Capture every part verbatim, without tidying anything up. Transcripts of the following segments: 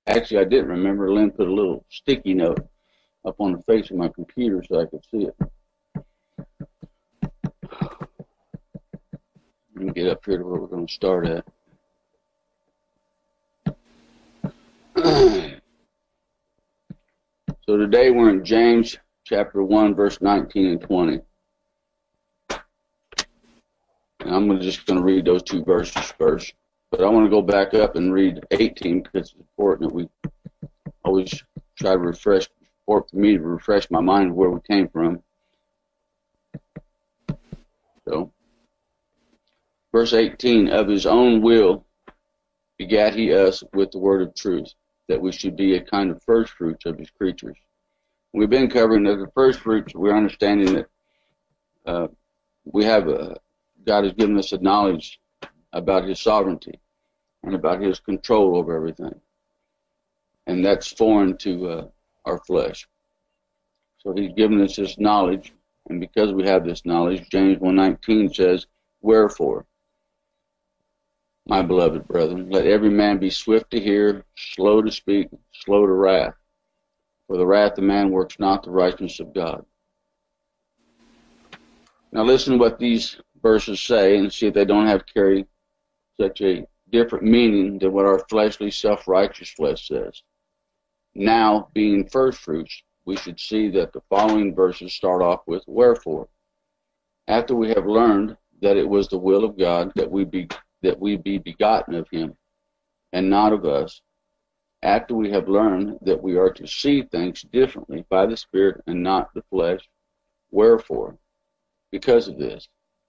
Actually, I didn't remember. Lynn put a little sticky note up on the face of my computer so I could see it. Let me get up here to where we're going to start at. So today we're in James chapter one, verse nineteen and twenty. And I'm just going to read those two verses first. But I want to go back up and read eighteen because it's important that we always try to refresh, or for me to refresh my mind of where we came from. So, verse eighteen, of his own will begat he us with the word of truth, that we should be a kind of first fruits of his creatures. We've been covering that the first fruits, we're understanding that uh, we have a, God has given us a knowledge about his sovereignty and about his control over everything. And that's foreign to uh, our flesh. So he's given us this knowledge, and because we have this knowledge, James one nineteen says, wherefore, my beloved brethren, let every man be swift to hear, slow to speak, slow to wrath. For the wrath of man works not the righteousness of God. Now listen to what these verses say and see if they don't have carry such a different meaning than what our fleshly, self-righteous flesh says. Now, being first fruits, we should see that the following verses start off with, wherefore, after we have learned that it was the will of God that we be that we be begotten of him, and not of us, after we have learned that we are to see things differently by the Spirit and not the flesh, wherefore, because of this.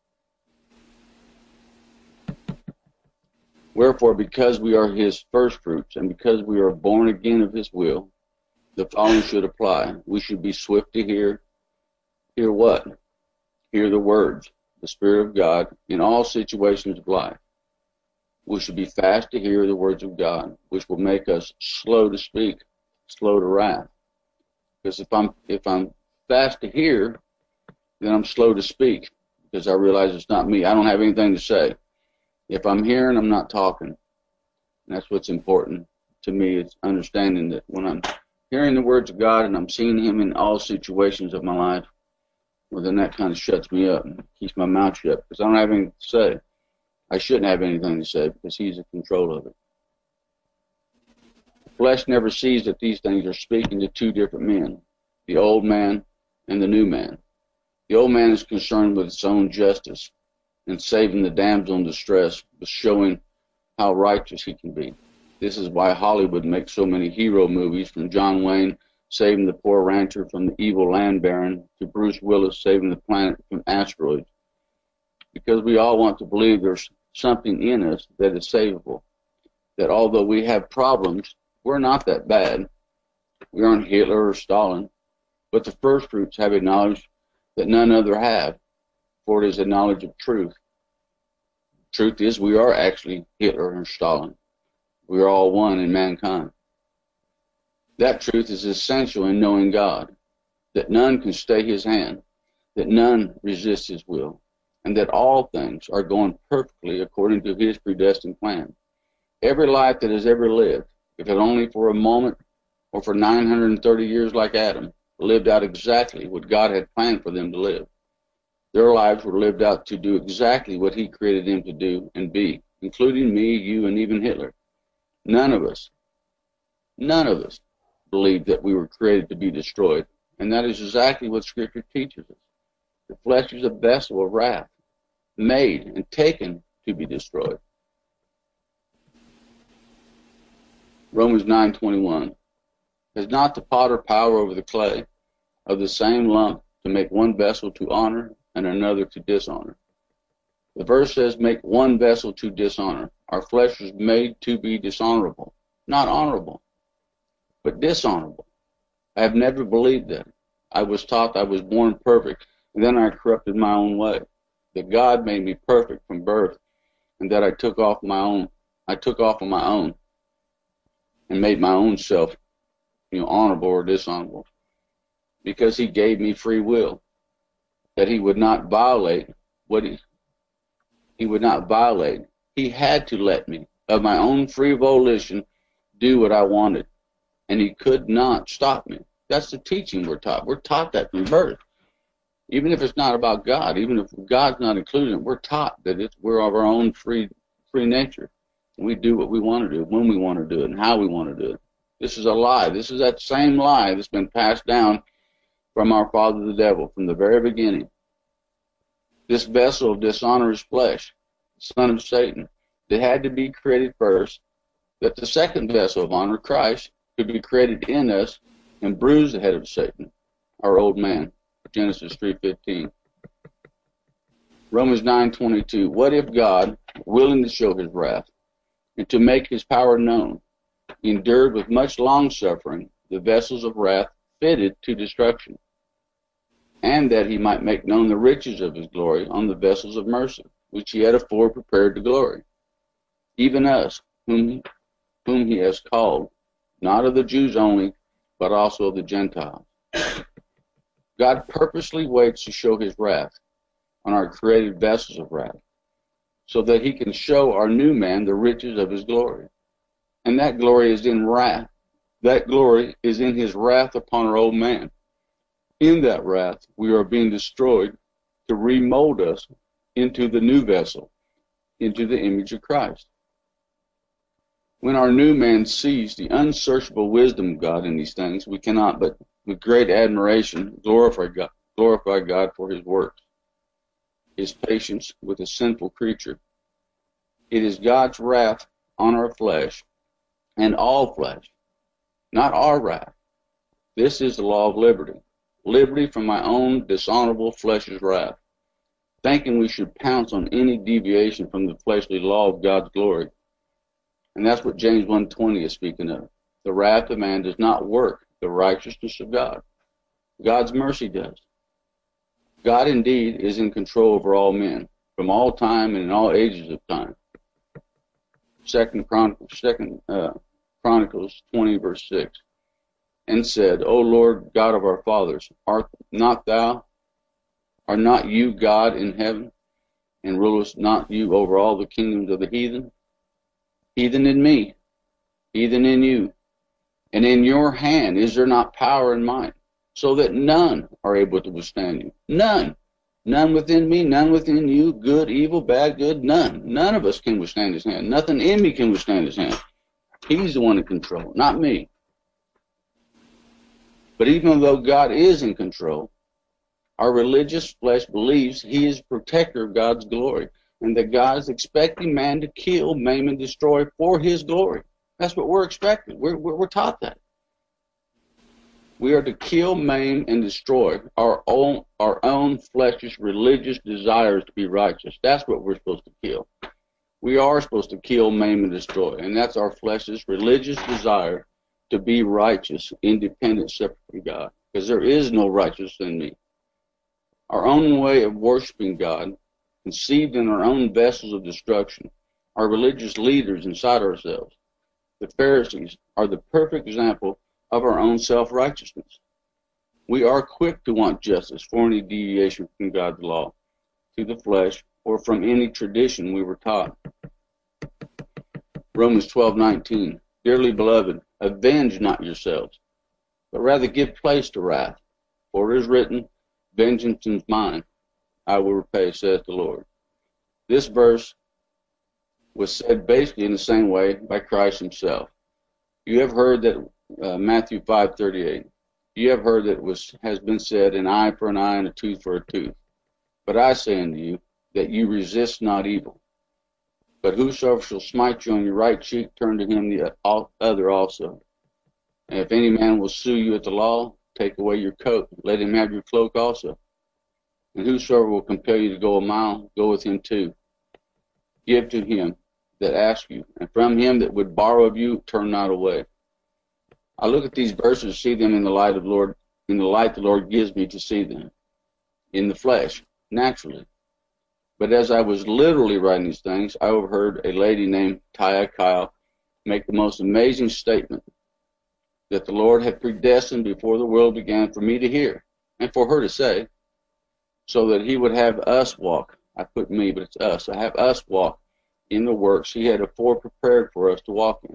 Wherefore, because we are his first fruits, and because we are born again of his will, the following should apply. We should be swift to hear. Hear what? Hear the words, the Spirit of God, in all situations of life. We should be fast to hear the words of God, which will make us slow to speak, slow to wrath. Because if I'm if I'm fast to hear, then I'm slow to speak, because I realize it's not me. I don't have anything to say. If I'm hearing, I'm not talking. And that's what's important to me, is understanding that when I'm hearing the words of God and I'm seeing him in all situations of my life, well, then that kind of shuts me up and keeps my mouth shut, because I don't have anything to say. I shouldn't have anything to say because he's in control of it. The flesh never sees that these things are speaking to two different men, the old man and the new man. The old man is concerned with its own justice and saving the damsel in distress, but showing how righteous he can be. This is why Hollywood makes so many hero movies, from John Wayne saving the poor rancher from the evil land baron to Bruce Willis saving the planet from asteroids. Because we all want to believe there's something in us that is savable, that although we have problems, we're not that bad. We aren't Hitler or Stalin, but the first fruits have a knowledge that none other have, for it is a knowledge of truth. Truth is, we are actually Hitler and Stalin. We are all one in mankind. That truth is essential in knowing God, that none can stay his hand, that none resists his will, and that all things are going perfectly according to his predestined plan. Every life that has ever lived, if it only for a moment or for nine hundred thirty years like Adam, lived out exactly what God had planned for them to live. Their lives were lived out to do exactly what he created them to do and be, including me, you, and even Hitler. None of us, none of us believed that we were created to be destroyed, and that is exactly what Scripture teaches us. The flesh is a vessel of wrath, made and taken to be destroyed. Romans nine twenty-one. Has not the potter power over the clay of the same lump to make one vessel to honor and another to dishonor? The verse says, make one vessel to dishonor. Our flesh was made to be dishonorable, not honorable, but dishonorable. I have never believed that. I was taught I was born perfect, and then I corrupted my own way. That God made me perfect from birth, and that I took off my own, I took off on my own, and made my own self, you know, honorable or dishonorable, because he gave me free will, that he would not violate what he, he would not violate. He had to let me, of my own free volition, do what I wanted, and he could not stop me. That's the teaching we're taught. We're taught that from birth. Even if it's not about God, even if God's not included, we're taught that it's, we're of our own free free nature. We do what we want to do, when we want to do it, and how we want to do it. This is a lie. This is that same lie that's been passed down from our father the devil from the very beginning. This vessel of dishonor is flesh, son of Satan, that had to be created first, that the second vessel of honor, Christ, could be created in us and bruise the head of Satan, our old man. Genesis three fifteen. Romans nine twenty-two. What if God, willing to show his wrath and to make his power known, endured with much long-suffering the vessels of wrath fitted to destruction, and that he might make known the riches of his glory on the vessels of mercy, which he had afore prepared to glory, even us, whom, whom he has called, not of the Jews only, but also of the Gentiles. God purposely waits to show his wrath on our created vessels of wrath, so that he can show our new man the riches of his glory. And that glory is in wrath. That glory is in his wrath upon our old man. In that wrath, we are being destroyed to remold us into the new vessel, into the image of Christ. When our new man sees the unsearchable wisdom of God in these things, we cannot but with great admiration glorify God, glorify God for his works, his patience with a sinful creature. It is God's wrath on our flesh, and all flesh, not our wrath. This is the law of liberty. Liberty from my own dishonorable flesh's wrath, thinking we should pounce on any deviation from the fleshly law of God's glory. And that's what James one twenty is speaking of. The wrath of man does not work the righteousness of God. God's mercy does. God indeed is in control over all men, from all time and in all ages of time. Second Chronicles, Second uh, Chronicles twenty verse six, and said, O Lord God of our fathers, art not thou, are not you God in heaven, and rulest not you over all the kingdoms of the heathen? Heathen in me, heathen in you, and in your hand is there not power and might, so that none are able to withstand you? None. None within me, none within you, good, evil, bad, good, none. None of us can withstand his hand. Nothing in me can withstand his hand. He's the one in control, not me. But even though God is in control, our religious flesh believes he is protector of God's glory, and that God is expecting man to kill, maim, and destroy for his glory. That's what we're expected. We're, we're, we're taught that. We are to kill, maim, and destroy our own, our own flesh's religious desires to be righteous. That's what we're supposed to kill. We are supposed to kill, maim, and destroy, and that's our flesh's religious desire to be righteous, independent, separate from God, because there is no righteousness in me. Our own way of worshiping God, conceived in our own vessels of destruction, our religious leaders inside ourselves, the Pharisees, are the perfect example of our own self-righteousness. We are quick to want justice for any deviation from God's law, to the flesh, or from any tradition we were taught. Romans twelve nineteen. Dearly beloved, avenge not yourselves, but rather give place to wrath. For it is written, vengeance is mine, I will repay, saith the Lord. This verse was said basically in the same way by Christ himself. You have heard that, uh, Matthew five thirty-eight, you have heard that it was, has been said, an eye for an eye and a tooth for a tooth. But I say unto you, that you resist not evil. But whosoever shall smite you on your right cheek, turn to him the other also. And if any man will sue you at the law, take away your coat, let him have your cloak also. And whosoever will compel you to go a mile, go with him too. Give to him that asks you, and from him that would borrow of you, turn not away. I look at these verses, see them in the light of the Lord, in the light the Lord gives me to see them, in the flesh, naturally. But as I was literally writing these things, I overheard a lady named Taya Kyle make the most amazing statement that the Lord had predestined before the world began for me to hear, and for her to say, so that he would have us walk. I put me, but it's us. I have us walk in the works he had afore prepared for us to walk in.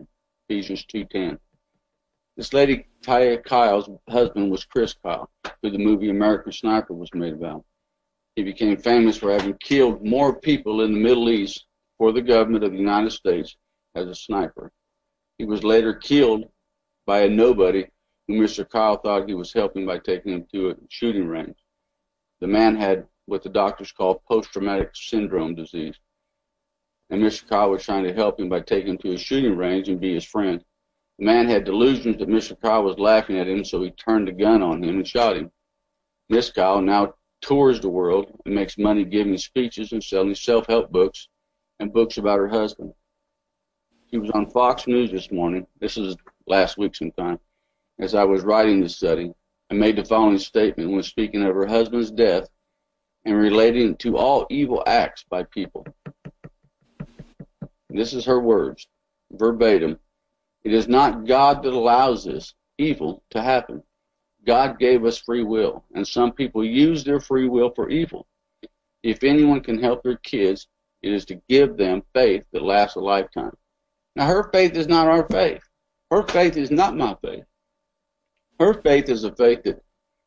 Ephesians two ten. This lady, Taya Kyle's husband, was Chris Kyle, who the movie American Sniper was made about. He became famous for having killed more people in the Middle East for the government of the United States as a sniper. He was later killed by a nobody who Mister Kyle thought he was helping by taking him to a shooting range. The man had what the doctors call post-traumatic syndrome disease. And Mister Kyle was trying to help him by taking him to a shooting range and be his friend. The man had delusions that Mister Kyle was laughing at him, so he turned the gun on him and shot him. Miss Kyle now tours the world and makes money giving speeches and selling self-help books and books about her husband. She was on Fox News this morning, this is last week sometime, as I was writing this study, and made the following statement when speaking of her husband's death and relating it to all evil acts by people. This is her words, verbatim. It is not God that allows this evil to happen. God gave us free will, and some people use their free will for evil. If anyone can help their kids, it is to give them faith that lasts a lifetime. Now, her faith is not our faith. Her faith is not my faith. Her faith is a faith that,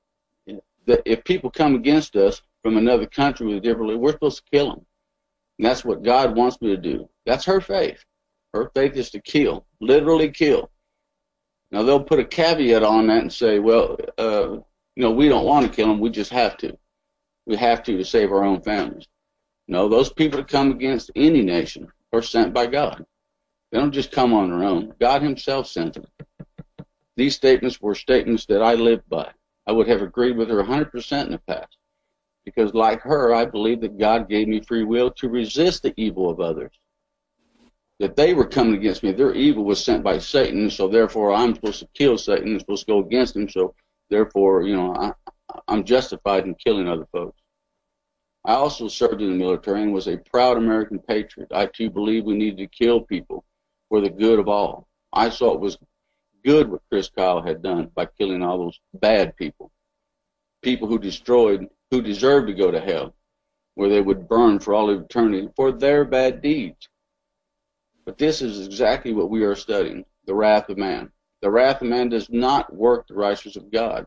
that if people come against us from another country with a different belief, we're supposed to kill them. And that's what God wants me to do. That's her faith. Her faith is to kill, literally kill. Now, they'll put a caveat on that and say, well, uh, you know, we don't want to kill them. We just have to. We have to to save our own families. No, those people that come against any nation are sent by God. They don't just come on their own. God himself sent them. These statements were statements that I lived by. I would have agreed with her one hundred percent in the past. Because like her, I believe that God gave me free will to resist the evil of others. That they were coming against me. Their evil was sent by Satan, so therefore I'm supposed to kill Satan. I'm supposed to go against him, so therefore, you know, I, I'm justified in killing other folks. I also served in the military and was a proud American patriot. I too believe we needed to kill people for the good of all. I saw it was good what Chris Kyle had done by killing all those bad people. People who destroyed, who deserved to go to hell, where they would burn for all eternity for their bad deeds. But this is exactly what we are studying, the wrath of man. The wrath of man does not work the righteousness of God.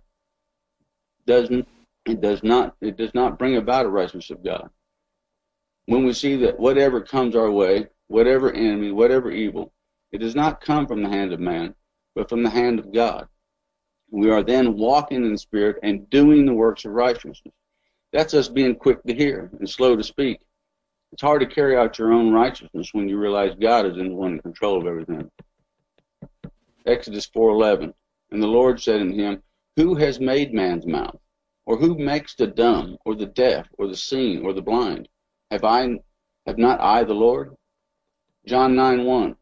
Doesn't it does not it does not bring about a righteousness of God. When we see that whatever comes our way, whatever enemy, whatever evil, it does not come from the hand of man, but from the hand of God. We are then walking in the Spirit and doing the works of righteousness. That's us being quick to hear and slow to speak. It's hard to carry out your own righteousness when you realize God is in the one in control of everything. Exodus four eleven. And the Lord said unto him, who has made man's mouth? Or who makes the dumb, or the deaf, or the seeing, or the blind? Have I, have not I the Lord? John nine one.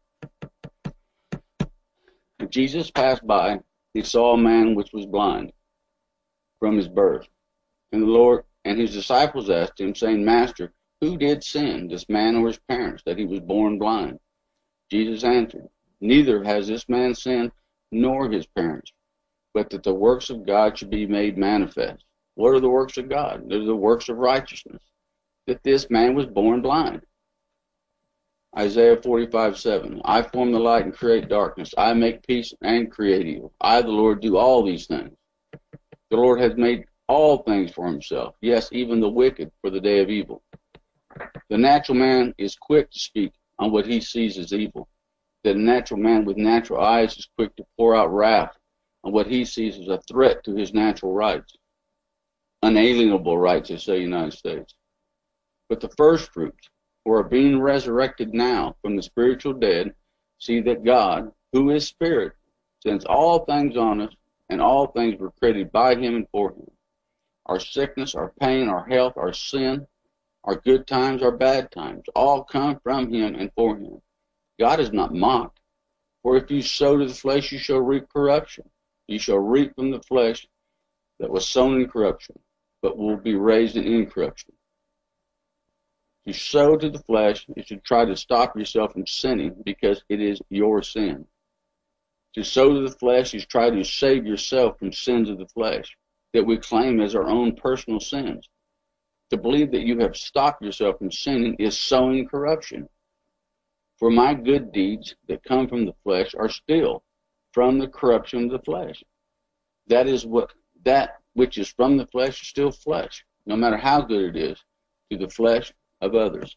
When Jesus passed by, he saw a man which was blind from his birth. And the Lord and his disciples asked him, saying, Master, who did sin, this man or his parents, that he was born blind? Jesus answered, neither has this man sinned, nor his parents, but that the works of God should be made manifest. What are the works of God? They're the works of righteousness, that this man was born blind. Isaiah forty-five seven. I form the light and create darkness. I make peace and create evil. I, the Lord, do all these things. The Lord has made all things for himself, yes, even the wicked for the day of evil. The natural man is quick to speak on what he sees as evil. The natural man with natural eyes is quick to pour out wrath on what he sees as a threat to his natural rights. Unalienable rights, they say in the United States. But the first fruits, who are being resurrected now from the spiritual dead, see that God, who is Spirit, sends all things on us, and all things were created by him and for him. Our sickness, our pain, our health, our sin, our good times, our bad times, all come from him and for him. God is not mocked. For if you sow to the flesh, you shall reap corruption. You shall reap from the flesh that was sown in corruption, but will be raised in incorruption. If you sow to the flesh, you should try to stop yourself from sinning because it is your sin. To sow to the flesh is try to save yourself from sins of the flesh that we claim as our own personal sins. To believe that you have stopped yourself from sinning is sowing corruption. For my good deeds that come from the flesh are still from the corruption of the flesh. That is what that which is from the flesh is still flesh, no matter how good it is, to the flesh of others.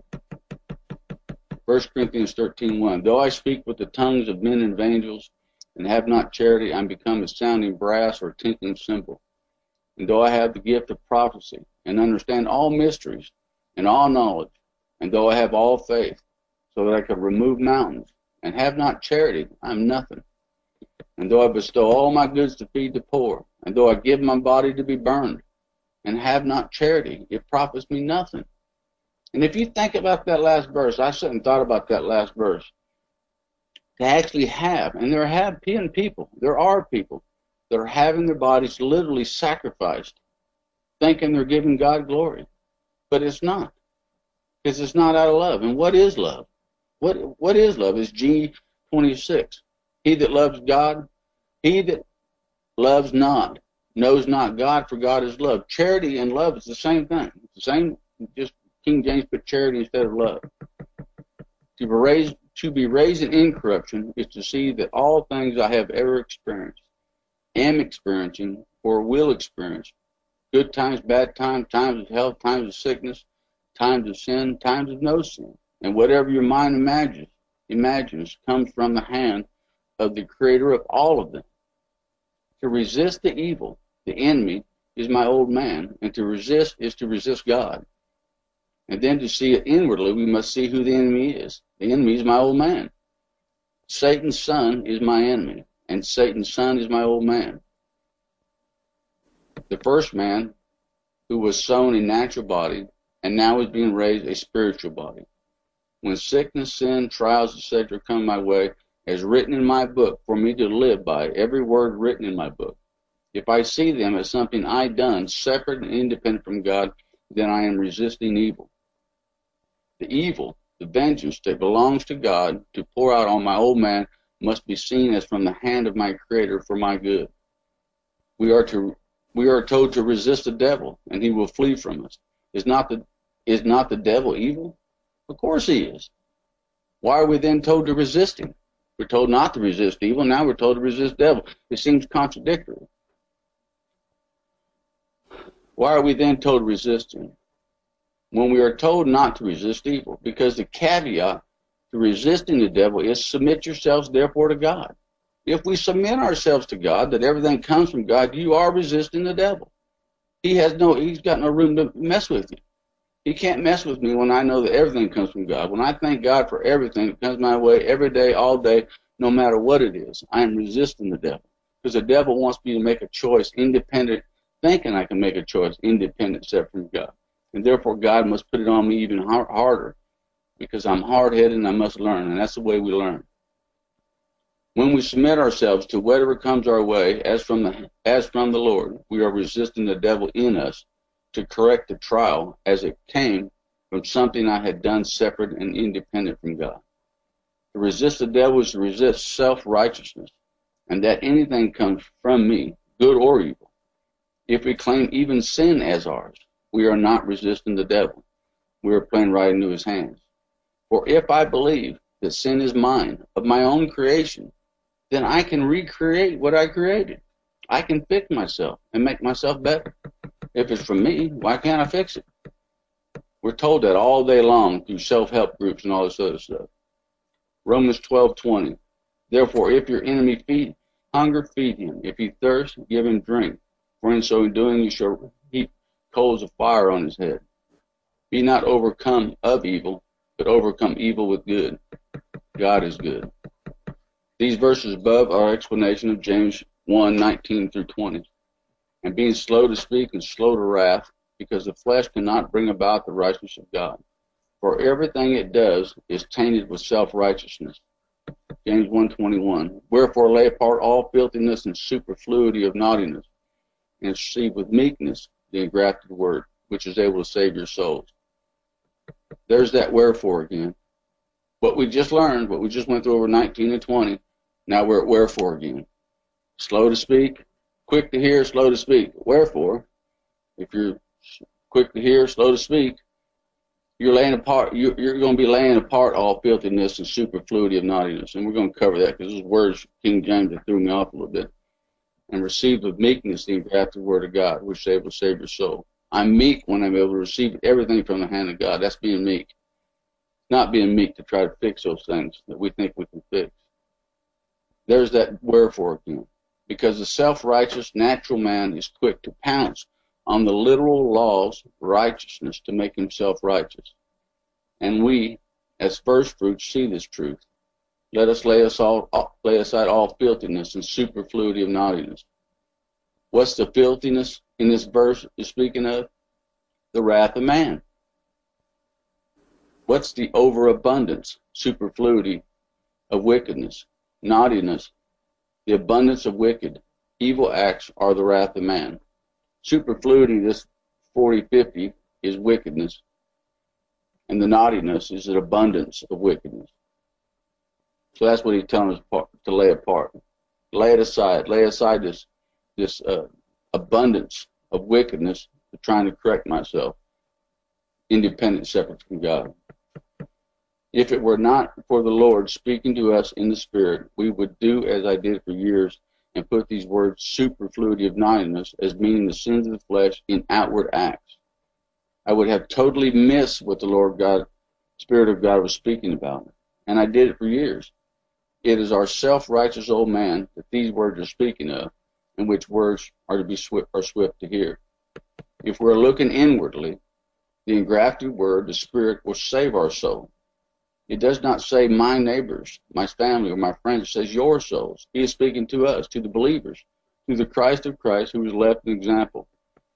First Corinthians thirteen one. Though I speak with the tongues of men and of angels, and have not charity, I am become a sounding brass or a tinkling cymbal. And though I have the gift of prophecy, and understand all mysteries, and all knowledge, and though I have all faith, so that I could remove mountains, and have not charity, I am nothing. And though I bestow all my goods to feed the poor, and though I give my body to be burned, and have not charity, it profits me nothing. And if you think about that last verse, I sat and thought about that last verse. To actually have, and there have been people, there are people that are having their bodies literally sacrificed, thinking they're giving God glory. But it's not, because it's not out of love. And what is love? What What is love? It's G twenty-six. He that loves God, he that loves not, knows not God, for God is love. Charity and love is the same thing. It's the same, just King James put charity instead of love. To be raised, to be raised in incorruption is to see that all things I have ever experienced, am experiencing, or will experience, good times, bad times, times of health, times of sickness, times of sin, times of no sin, and whatever your mind imagines, imagines comes from the hand of the Creator of all of them. To resist the evil, the enemy, is my old man, and to resist is to resist God. And then to see it inwardly, we must see who the enemy is. The enemy is my old man. Satan's son is my enemy, and Satan's son is my old man. The first man who was sown a natural body and now is being raised a spiritual body. When sickness, sin, trials, et cetera come my way, as written in my book, for me to live by, every word written in my book. If I see them as something I done, separate and independent from God, then I am resisting evil. The evil, the vengeance that belongs to God to pour out on my old man must be seen as from the hand of my Creator for my good. We are to we are told to resist the devil, and he will flee from us. Is not the is not the devil evil? Of course he is. Why are we then told to resist him? We're told not to resist evil. Now we're told to resist devil. It seems contradictory. Why are we then told to resist him when we are told not to resist evil? Because the caveat to resisting the devil is submit yourselves therefore to God. If we submit ourselves to God, that everything comes from God, you are resisting the devil. He has no, he's got no room to mess with you. He can't mess with me when I know that everything comes from God. When I thank God for everything that comes my way every day, all day, no matter what it is, I am resisting the devil. Because the devil wants me to make a choice independent, thinking I can make a choice independent except from God. And therefore God must put it on me even harder, because I'm hard-headed and I must learn, and that's the way we learn. When we submit ourselves to whatever comes our way as from the, as from the Lord, we are resisting the devil in us to correct the trial as it came from something I had done separate and independent from God. To resist the devil is to resist self-righteousness, and that anything comes from me, good or evil. If we claim even sin as ours, we are not resisting the devil. We are playing right into his hands. For if I believe that sin is mine, of my own creation, then I can recreate what I created. I can fix myself and make myself better. If it's from me, why can't I fix it? We're told that all day long through self-help groups and all this other stuff. Romans twelve twenty. Therefore, if your enemy feed, hunger, feed him. If he thirst, give him drink. For in so doing, you shall heap coals of fire on his head. Be not overcome of evil, but overcome evil with good. God is good. These verses above are explanation of James one nineteen through twenty. And being slow to speak and slow to wrath, because the flesh cannot bring about the righteousness of God. For everything it does is tainted with self-righteousness. James one twenty-one. Wherefore lay apart all filthiness and superfluity of naughtiness, and receive with meekness the engrafted word, which is able to save your souls. There's that wherefore again. What we just learned, what we just went through over nineteen and twenty, now we're at wherefore again. Slow to speak, quick to hear, slow to speak. Wherefore, if you're quick to hear, slow to speak, You're laying apart. You're, you're going to be laying apart all filthiness and superfluity of naughtiness, and we're going to cover that because those words, King James, that threw me off a little bit. And receive with meekness the engrafted word of God, which is able to save your soul. I'm meek when I'm able to receive everything from the hand of God. That's being meek. Not being meek to try to fix those things that we think we can fix. There's that wherefore again. Because the self-righteous natural man is quick to pounce on the literal laws of righteousness to make himself righteous. And we, as first fruits, see this truth. Let us lay, us all, lay aside all filthiness and superfluity of naughtiness. What's the filthiness in this verse is speaking of? The wrath of man. What's the overabundance, superfluity of wickedness, naughtiness? The abundance of wicked, evil acts are the wrath of man. Superfluity, this forty fifty, is wickedness. And the naughtiness is an abundance of wickedness. So that's what he's telling us to lay apart. Lay it aside. Lay aside this, this uh, abundance of wickedness of trying to correct myself, independent, separate from God. If it were not for the Lord speaking to us in the Spirit, we would do as I did for years and put these words, superfluity of naughtiness, as meaning the sins of the flesh in outward acts. I would have totally missed what the Lord God, Spirit of God was speaking about. And I did it for years. It is our self-righteous old man that these words are speaking of, and which words are to be swift, are swift to hear. If we're looking inwardly, the engrafted word, the Spirit, will save our soul. It does not say my neighbors, my family, or my friends. It says your souls. He is speaking to us, to the believers, to the Christ of Christ, who has left an example.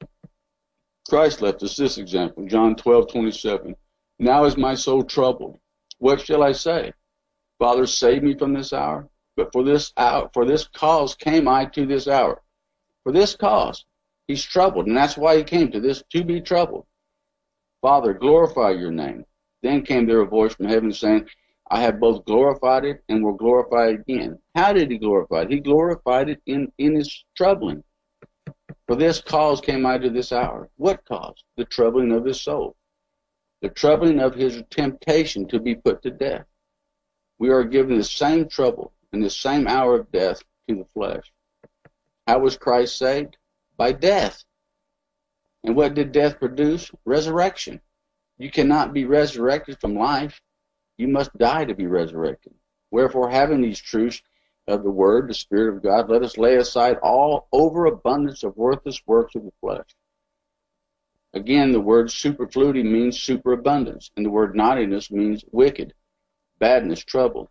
Christ left us this example, John twelve twenty-seven. Now is my soul troubled. What shall I say? Father, save me from this hour. But for this hour, for this cause came I to this hour. For this cause, he's troubled, and that's why he came to this, to be troubled. Father, glorify your name. Then came there a voice from heaven saying, I have both glorified it and will glorify it again. How did he glorify it? He glorified it in, in his troubling. For this cause came I to this hour. What cause? The troubling of his soul. The troubling of his temptation to be put to death. We are given the same trouble in the same hour of death to the flesh. How was Christ saved? By death. And what did death produce? Resurrection. You cannot be resurrected from life. You must die to be resurrected. Wherefore, having these truths of the Word, the Spirit of God, let us lay aside all overabundance of worthless works of the flesh. Again, the word superfluity means superabundance, and the word naughtiness means wicked, badness, trouble,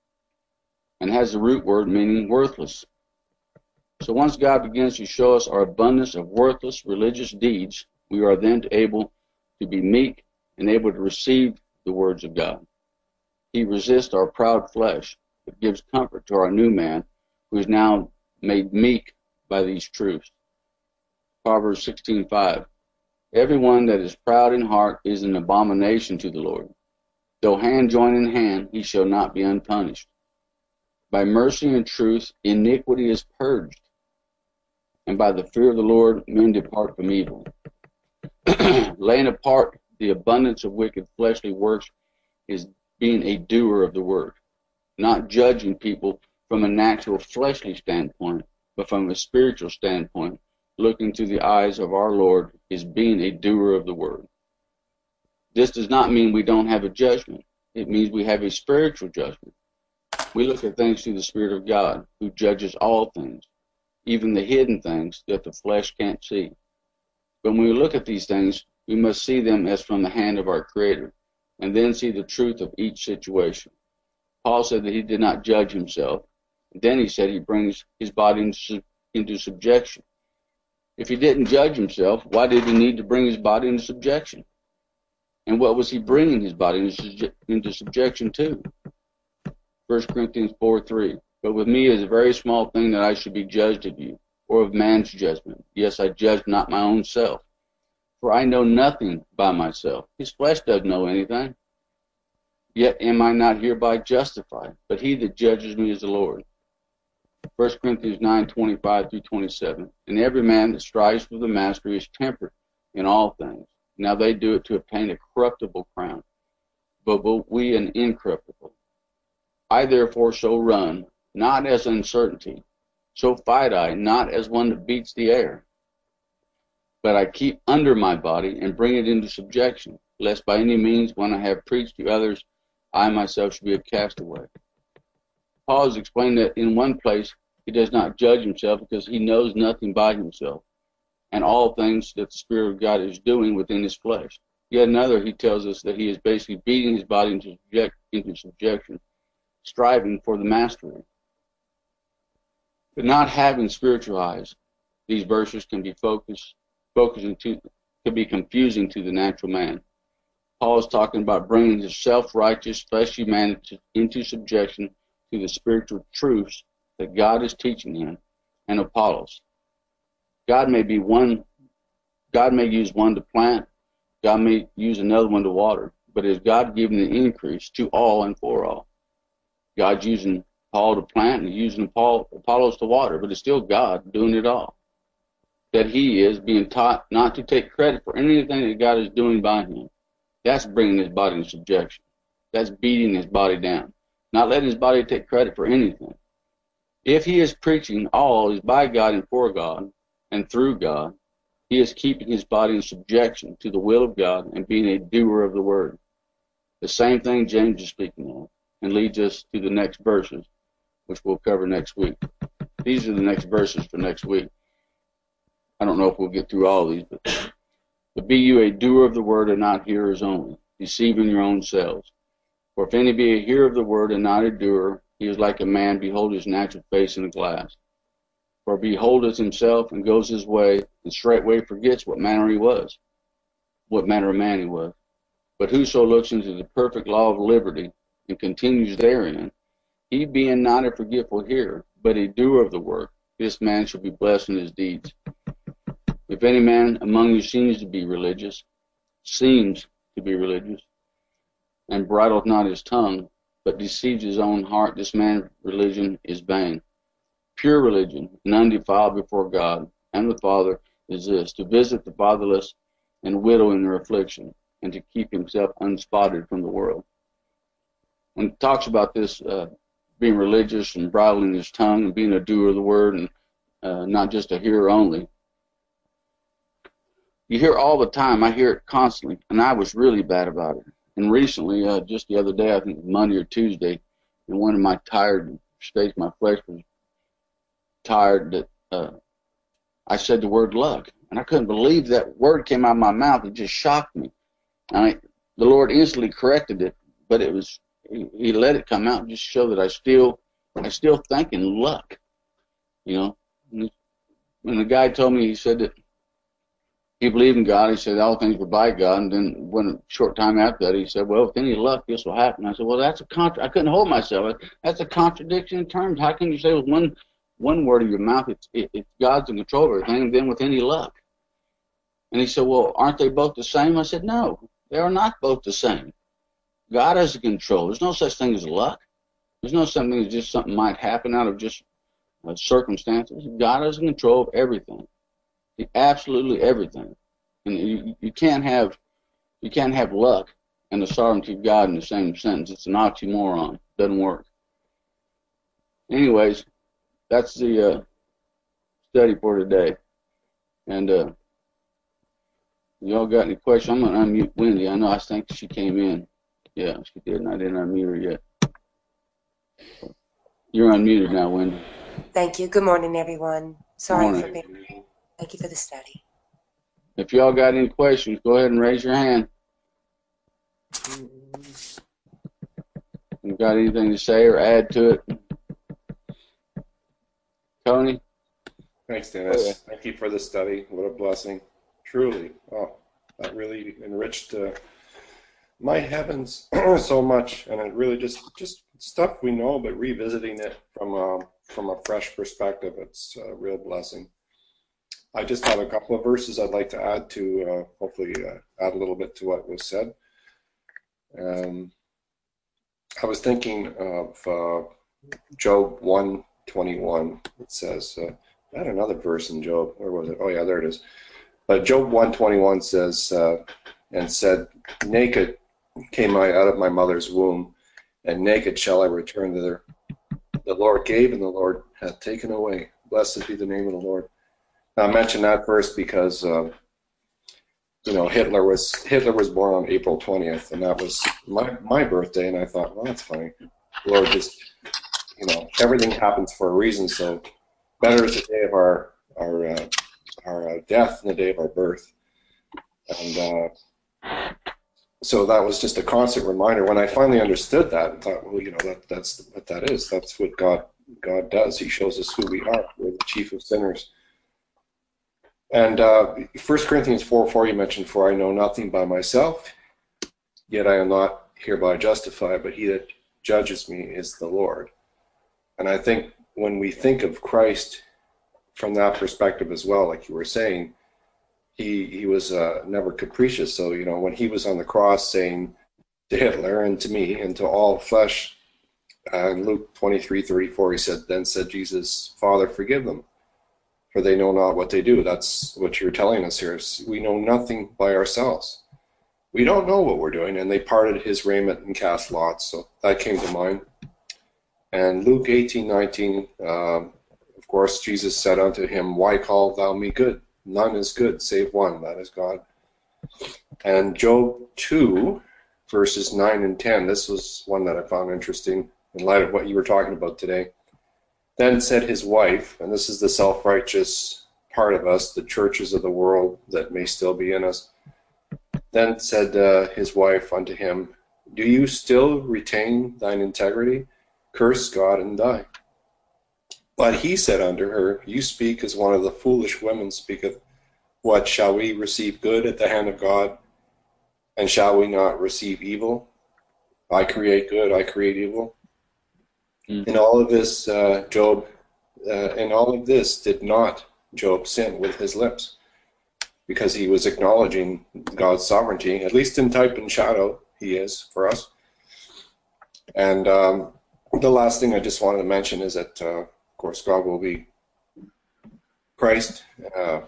and has the root word meaning worthless. So once God begins to show us our abundance of worthless religious deeds, we are then able to be meek and able to receive the words of God. He resists our proud flesh, but gives comfort to our new man, who is now made meek by these truths. Proverbs sixteen five. Everyone that is proud in heart is an abomination to the Lord. Though hand join in hand, he shall not be unpunished. By mercy and truth, iniquity is purged, and by the fear of the Lord, men depart from evil. Laying apart the abundance of wicked fleshly works is being a doer of the word, not judging people from a natural fleshly standpoint, but from a spiritual standpoint, looking through the eyes of our Lord, is being a doer of the word. This does not mean we don't have a judgment. It means we have a spiritual judgment. We look at things through the Spirit of God, who judges all things, even the hidden things that the flesh can't see. But when we look at these things, we must see them as from the hand of our Creator, and then see the truth of each situation. Paul said that he did not judge himself. Then he said he brings his body into, into subjection. If he didn't judge himself, why did he need to bring his body into subjection? And what was he bringing his body into, into subjection to? First Corinthians four three. But with me it is a very small thing that I should be judged of you, or of man's judgment. Yes, I judge not my own self. For I know nothing by myself. His flesh doesn't know anything. Yet am I not hereby justified, but he that judges me is the Lord. First Corinthians nine twenty-five through twenty-seven. And every man that strives for the mastery is temperate in all things. Now they do it to obtain a corruptible crown, but, but we an incorruptible. I therefore so run, not as uncertainty, so fight I, not as one that beats the air, but I keep under my body and bring it into subjection, lest by any means, when I have preached to others, I myself should be a castaway. Paul has explained that in one place he does not judge himself because he knows nothing by himself, and all things that the Spirit of God is doing within his flesh. Yet another, he tells us that he is basically beating his body into, subject, into subjection, striving for the mastery. But not having spiritual eyes, these verses can be focused, focusing to, can be confusing to the natural man. Paul is talking about bringing his self-righteous, fleshy man into subjection to the spiritual truths that God is teaching him and Apollos. God may be one, God may use one to plant, God may use another one to water, but is God giving the increase to all and for all? God's using Paul to plant and using Paul, Apollos to water, but it's still God doing it all. That he is being taught not to take credit for anything that God is doing by him. That's bringing his body in subjection. That's beating his body down. Not letting his body take credit for anything. If he is preaching all is by God and for God and through God, he is keeping his body in subjection to the will of God and being a doer of the word. The same thing James is speaking of, and leads us to the next verses, which we'll cover next week. These are the next verses for next week. I don't know if we'll get through all of these, but, but be you a doer of the word and not hearers only, deceiving your own selves. For if any be a hearer of the word and not a doer, he is like a man behold his natural face in a glass. For beholdeth himself and goes his way, and straightway forgets what manner he was, what manner of man he was. But whoso looks into the perfect law of liberty and continues therein, he being not a forgetful hearer, but a doer of the work, this man shall be blessed in his deeds. If any man among you seems to be religious, seems to be religious, and bridleth not his tongue, but deceives his own heart, this man's religion is vain. Pure religion and undefiled before God and the Father is this, to visit the fatherless and widow in their affliction, and to keep himself unspotted from the world. And it talks about this uh, being religious and bridling his tongue and being a doer of the word and uh, not just a hearer only. You hear all the time, I hear it constantly, and I was really bad about it. And recently, uh, just the other day, I think Monday or Tuesday, in one of my tired states, my flesh was tired, that uh, I said the word luck. And I couldn't believe that word came out of my mouth. It just shocked me. And I, the Lord instantly corrected it, but it was, he, he let it come out just to show that I still, I still think in luck, you know. And when the guy told me, he said that he believed in God, he said all things were by God, and then when a short time after that, he said, well, with any luck, this will happen. I said, well, that's a contra- I couldn't hold myself. That's a contradiction in terms. How can you say with one one word of your mouth, it's, it, it's God's in control of everything, and then with any luck? And he said, well, aren't they both the same? I said, no, they are not both the same. God has the control. There's no such thing as luck. There's no something as just something might happen out of just uh, circumstances. God has control of everything. Absolutely everything. And you, you can't have you can't have luck and the sovereignty of God in the same sentence. It's an oxymoron. It doesn't work. Anyways, that's the uh, study for today. And uh, y'all got any questions? I'm going to unmute Wendy. I know I think she came in. Yeah, she did, and I didn't unmute her yet. You're unmuted now, Wendy. Thank you. Good morning, everyone. Sorry Morning. for being. Thank you for the study. If y'all got any questions, go ahead and raise your hand. You got anything to say or add to it? Tony? Thanks, Dennis. Oh, yeah. Thank you for the study. What a blessing. Truly. Oh, that really enriched uh, my heavens so much. And it really just, just stuff we know, but revisiting it from a, from a fresh perspective, it's a real blessing. I just have a couple of verses I'd like to add to, uh, hopefully uh, add a little bit to what was said. Um, I was thinking of uh, Job one twenty-one. It says, uh, I had another verse in Job. Where was it? Oh, yeah, there it is. But Job one twenty-one says, uh, and said, naked came I out of my mother's womb, and naked shall I return thither. The Lord gave, and the Lord hath taken away. Blessed be the name of the Lord. Now, I mention that first because, uh, you know, Hitler was Hitler was born on April twentieth, and that was my my birthday, and I thought, well, that's funny. The Lord just, you know, everything happens for a reason. So, better is the day of our our uh, our uh, death than the day of our birth, and uh, so that was just a constant reminder. When I finally understood that, I thought, well, you know, that that's what that is. That's what God God does. He shows us who we are. We're the chief of sinners. And uh, First Corinthians four four, you mentioned, for I know nothing by myself, yet I am not hereby justified, but he that judges me is the Lord. And I think when we think of Christ from that perspective as well, like you were saying, he he was uh, never capricious. So, you know, when he was on the cross saying to Hitler and to me and to all flesh, uh, in Luke twenty-three thirty-four, he said, then said Jesus, Father, forgive them, for they know not what they do. That's what you're telling us here. We know nothing by ourselves. We don't know what we're doing. And they parted his raiment and cast lots. So that came to mind. And Luke eighteen nineteen, um, of course, Jesus said unto him, why call thou me good? None is good, save one, that is God. And Job two, verses nine and ten, this was one that I found interesting in light of what you were talking about today. Then said his wife, and this is the self-righteous part of us, the churches of the world that may still be in us. Then said uh, his wife unto him, do you still retain thine integrity? Curse God and die. But he said unto her, you speak as one of the foolish women speaketh. What, shall we receive good at the hand of God? And shall we not receive evil? I create good, I create evil. In all of this, uh, Job, uh, in all of this, did not Job sin with his lips, because he was acknowledging God's sovereignty, at least in type and shadow, he is for us. And um, the last thing I just wanted to mention is that, uh, of course, God will be Christ. Uh,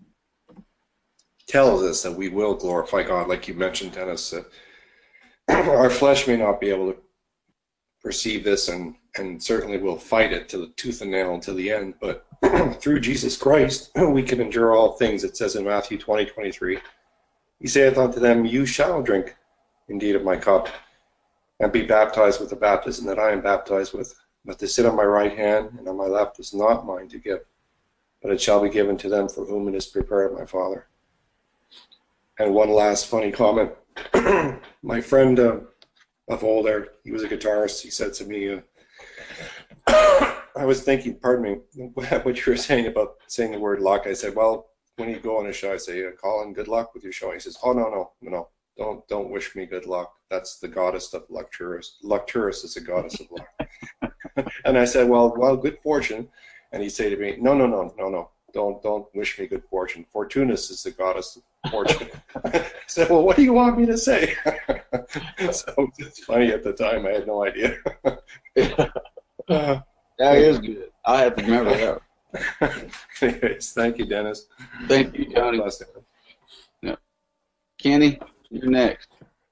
tells us that we will glorify God, like you mentioned, Dennis. Uh, our flesh may not be able to perceive this, and and certainly will fight it to the tooth and nail until the end, but through Jesus Christ we can endure all things. It says in Matthew twenty twenty-three, he saith unto them, you shall drink indeed of my cup, and be baptized with the baptism that I am baptized with, but to sit on my right hand and on my left is not mine to give, but it shall be given to them for whom it is prepared of my Father. And one last funny comment. My friend uh, of old there, he was a guitarist, he said to me, uh, I was thinking, pardon me, what you were saying about saying the word luck. I said, well, when you go on a show, I say, uh, Colin, good luck with your show. He says, oh, no, no, no, no, don't don't wish me good luck. That's the goddess of Lucturus. Lucturus is a goddess of luck. And I said, well, well, good fortune. And he'd say to me, no, no, no, no, no, don't don't wish me good fortune. Fortunus is the goddess of fortune. I said, well, what do you want me to say? So it's funny, at the time, I had no idea. Uh, that is good. I have to remember that. Anyways, thank you, Dennis. Thank you, Tony. Yeah. Kenny, you're next.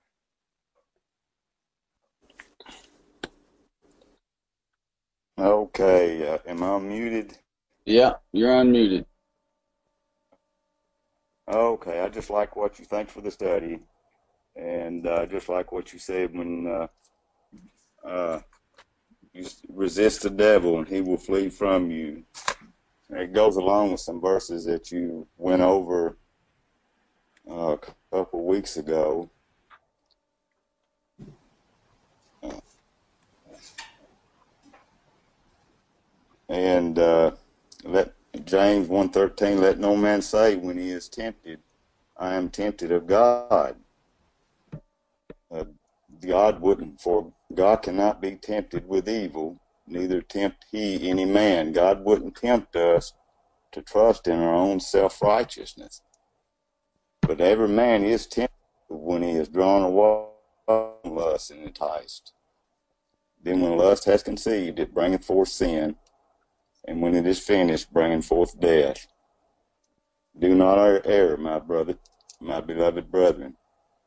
Okay, uh, am I unmuted? Yeah, you're unmuted. Okay, I just like what you think for the study, and uh, just like what you said when uh, uh, you resist the devil and he will flee from you. It goes along with some verses that you went over uh, a couple weeks ago. Uh, and uh, let James one thirteen, let no man say when he is tempted, I am tempted of God. Uh, God wouldn't, for God cannot be tempted with evil, neither tempt he any man. God wouldn't tempt us to trust in our own self-righteousness. But every man is tempted when he is drawn away from lust and enticed. Then when lust has conceived, it bringeth forth sin, and when it is finished, bringing forth death. Do not err, my brother, my beloved brethren.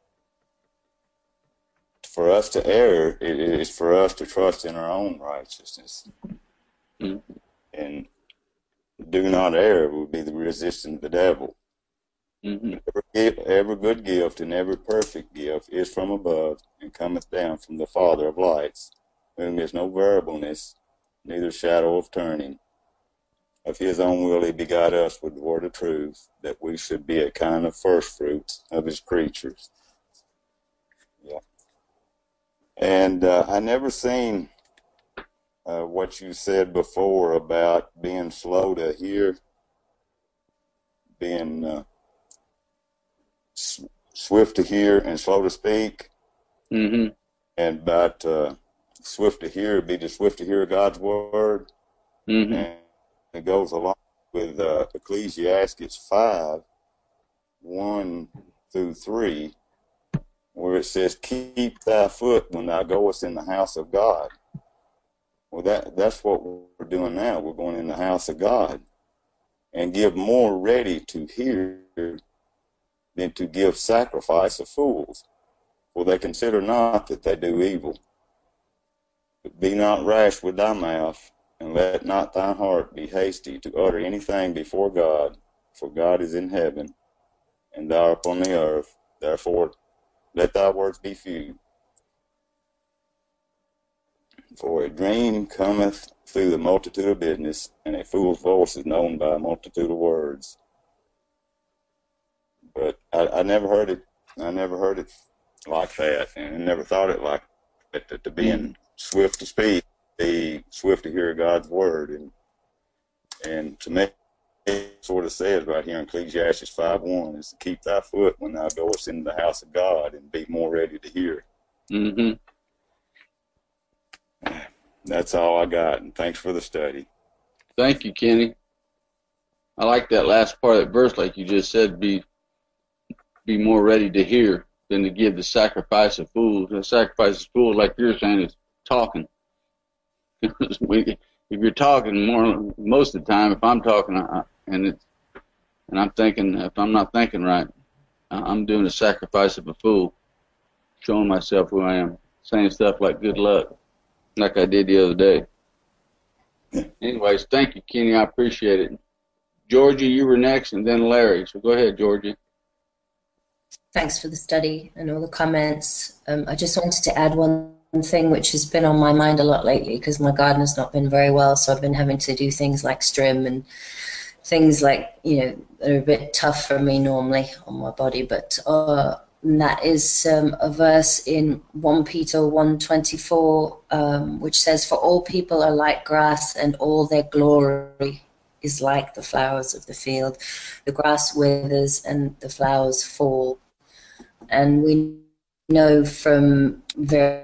For us to err, it is for us to trust in our own righteousness. Mm-hmm. And do not err would be the resistance of the devil. Mm-hmm. Every, every good gift and every perfect gift is from above and cometh down from the Father of lights, whom is no variableness, neither shadow of turning. Of his own will he begot us with the word of truth, that we should be a kind of first fruits of his creatures. Yeah. And uh, I never seen uh, what you said before about being slow to hear, being uh, s- swift to hear and slow to speak, mm-hmm. and about uh, swift to hear, be just swift to hear God's word, mm-hmm. and it goes along with uh, Ecclesiastes five, one through three, where it says, keep thy foot when thou goest in the house of God. Well, that that's what we're doing now. We're going in the house of God, and give more ready to hear than to give sacrifice of fools. For they consider not that they do evil. But be not rash with thy mouth, and let not thine heart be hasty to utter anything before God, for God is in heaven, and thou art upon the earth. Therefore let thy words be few. For a dream cometh through the multitude of business, and a fool's voice is known by a multitude of words. But I, I never heard it. I never heard it like that, and I never thought it like that. That to being mm. swift to speak, be swift to hear God's word, and and to me, it sort of says right here in Ecclesiastes five one is to keep thy foot when thou goest into the house of God, and be more ready to hear. Mm-hmm. That's all I got, and thanks for the study. Thank you, Kenny. I like that last part of that verse, like you just said, be be more ready to hear than to give the sacrifice of fools. The sacrifice of fools, like you're saying, is talking. If you're talking more, most of the time, if I'm talking I, and it's, and I'm thinking, if I'm not thinking right, I'm doing a sacrifice of a fool, showing myself who I am, saying stuff like good luck, like I did the other day. Anyways, thank you, Kenny. I appreciate it. Georgie, you were next, and then Larry. So go ahead, Georgie. Thanks for the study and all the comments. Um, I just wanted to add one thing which has been on my mind a lot lately, because my garden has not been very well, so I've been having to do things like strim and things like, you know, that are a bit tough for me normally on my body. But uh, and that is um, a verse in First Peter one twenty-four, um, which says, for all people are like grass, and all their glory is like the flowers of the field. The grass withers and the flowers fall. And we know from various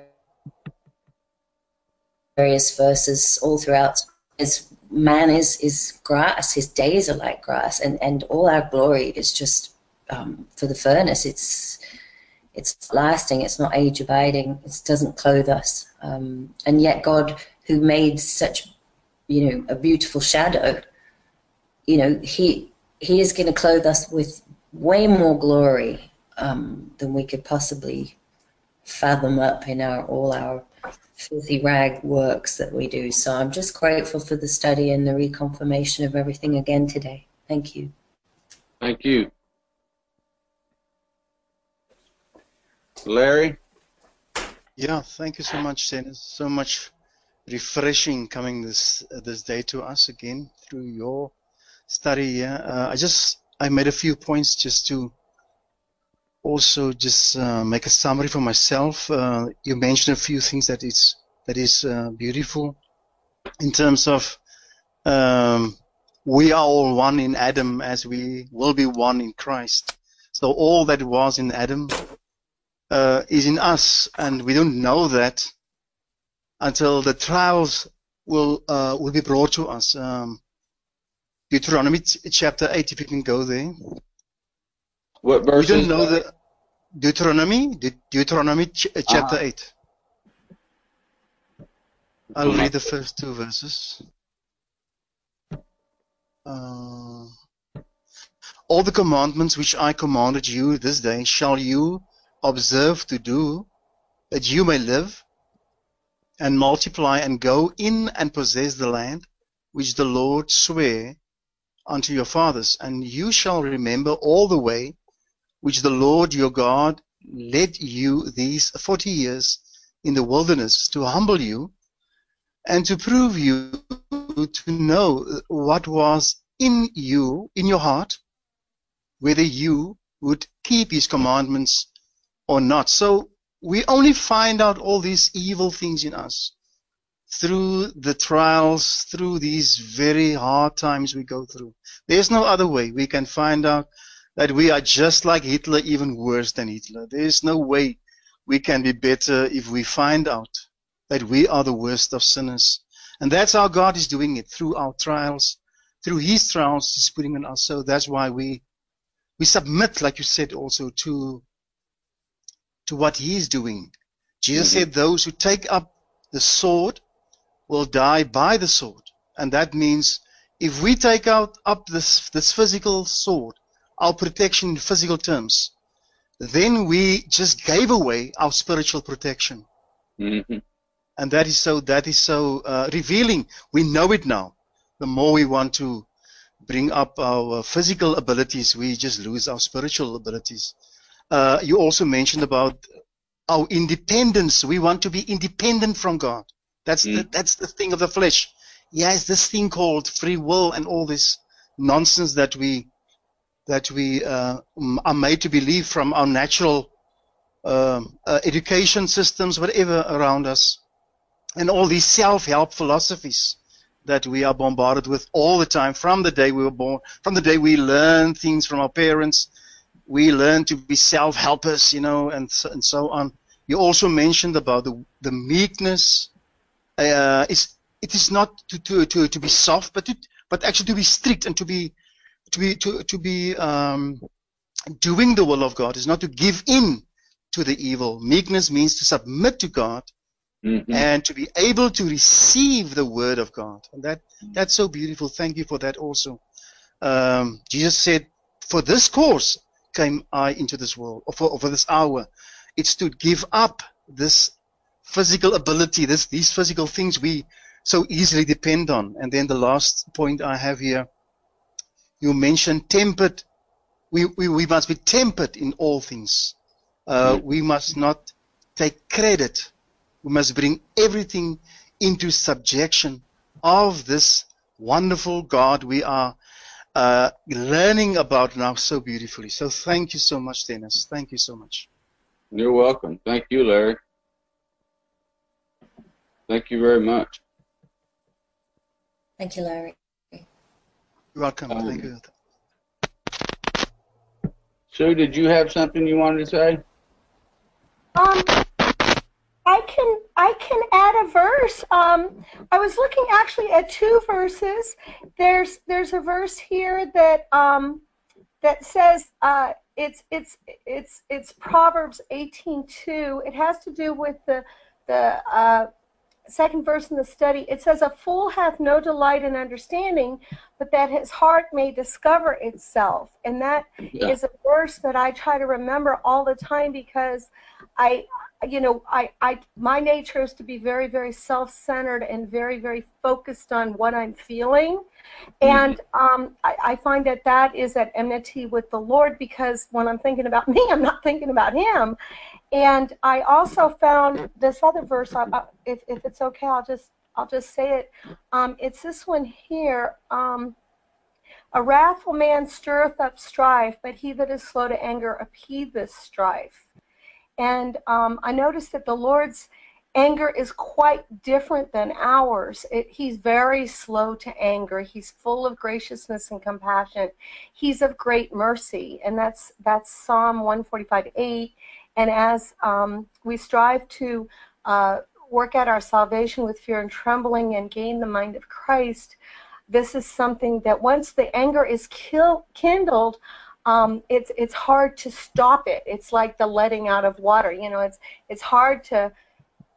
verses all throughout, is man is, is grass, his days are like grass, and, and all our glory is just um, for the furnace. It's it's lasting, it's not age abiding, it doesn't clothe us. Um, and yet God, who made such, you know, a beautiful shadow, you know, he he is going to clothe us with way more glory um, than we could possibly fathom up in our all our filthy rag works that we do. So I'm just grateful for the study and the reconfirmation of everything again today. Thank you. Thank you. Larry? Yeah, thank you so much, Dennis. So much refreshing coming this uh, this day to us again through your study. Yeah, uh, I just I made a few points just to also just uh, make a summary for myself. Uh, you mentioned a few things that is that is uh, beautiful in terms of um, we are all one in Adam as we will be one in Christ. So all that was in Adam uh, is in us, and we don't know that until the trials will uh, will be brought to us. Um, Deuteronomy chapter eight, if you can go there. What verse? We don't know the Deuteronomy, De Deuteronomy ch chapter uh-huh. eight. I'll read the first two verses. Uh, all the commandments which I commanded you this day shall you observe to do, that you may live and multiply and go in and possess the land which the Lord sware unto your fathers. And you shall remember all the way which the Lord your God led you these forty years in the wilderness, to humble you and to prove you, to know what was in you, in your heart, whether you would keep his commandments or not. So we only find out all these evil things in us through the trials, through these very hard times we go through. There's no other way. We can find out that we are just like Hitler, even worse than Hitler. There's no way we can be better if we find out that we are the worst of sinners. And that's how God is doing it, through our trials, through his trials he's putting on us. So that's why we we submit, like you said also, to to what he is doing. Jesus mm-hmm. said those who take up the sword will die by the sword. And that means if we take out up this this physical sword, our protection in physical terms, then we just gave away our spiritual protection. Mm-hmm. And that is so that is so uh, revealing. We know it now. The more we want to bring up our physical abilities, we just lose our spiritual abilities. Uh, you also mentioned about our independence. We want to be independent from God. That's mm. the, that's the thing of the flesh. Yes, this thing called free will and all this nonsense that we that we uh, are made to believe from our natural um, uh, education systems, whatever around us, and all these self-help philosophies that we are bombarded with all the time from the day we were born, from the day we learn things from our parents. We learn to be self-helpers, you know, and so, and so on. You also mentioned about the the meekness. Uh, is it is not to, to to to be soft, but to, but actually to be strict and to be to be to to be um, doing the will of God. Is not to give in to the evil. Meekness means to submit to God mm-hmm. and to be able to receive the word of God. And that that's so beautiful. Thank you for that also. Um, Jesus said, "For this cause came I into this world, or for, or for this hour." It's to give up this physical ability, this these physical things we so easily depend on. And then the last point I have here, you mentioned tempered. We we, we must be tempered in all things. Uh, we must not take credit. We must bring everything into subjection of this wonderful God we are uh, learning about now so beautifully. So thank you so much, Dennis. Thank you so much. You're welcome. Thank you, Larry. Thank you very much. Thank you, Larry. You're welcome. Um, Thank you. Sue, did you have something you wanted to say? Um, I can I can add a verse. Um, I was looking actually at two verses. There's there's a verse here that um that says uh. It's it's it's it's Proverbs eighteen two. It has to do with the the uh, second verse in the study. It says, "A fool hath no delight in understanding, but that his heart may discover itself." And that yeah. is a verse that I try to remember all the time because I, you know, I I my nature is to be very very self-centered and very very focused on what I'm feeling. And um, I, I find that that is at enmity with the Lord because when I'm thinking about me, I'm not thinking about Him. And I also found this other verse. I, I, if, if it's okay, I'll just I'll just say it. Um, it's this one here. Um, A wrathful man stirreth up strife, but he that is slow to anger appeaseth strife. And um, I noticed that the Lord's anger is quite different than ours. It, he's very slow to anger. He's full of graciousness and compassion. He's of great mercy, and that's that's Psalm one forty-five eight. And as um, we strive to uh, work out our salvation with fear and trembling and gain the mind of Christ, this is something that once the anger is kill, kindled, um, it's it's hard to stop it. It's like the letting out of water. You know, it's it's hard to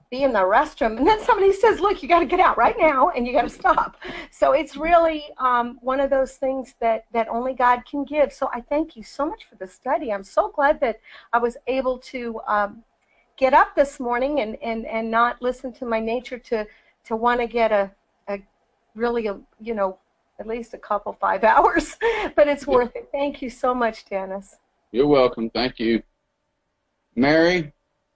be in the restroom, and then somebody says, look, you got to get out right now, and you got to stop. So it's really um, one of those things that, that only God can give. So I thank you so much for the study. I'm so glad that I was able to um, get up this morning and, and, and not listen to my nature to, to want to get a, a really, a, you know, at least a couple, five hours. But it's worth it. Thank you so much, Dennis. You're welcome. Thank you. Mary,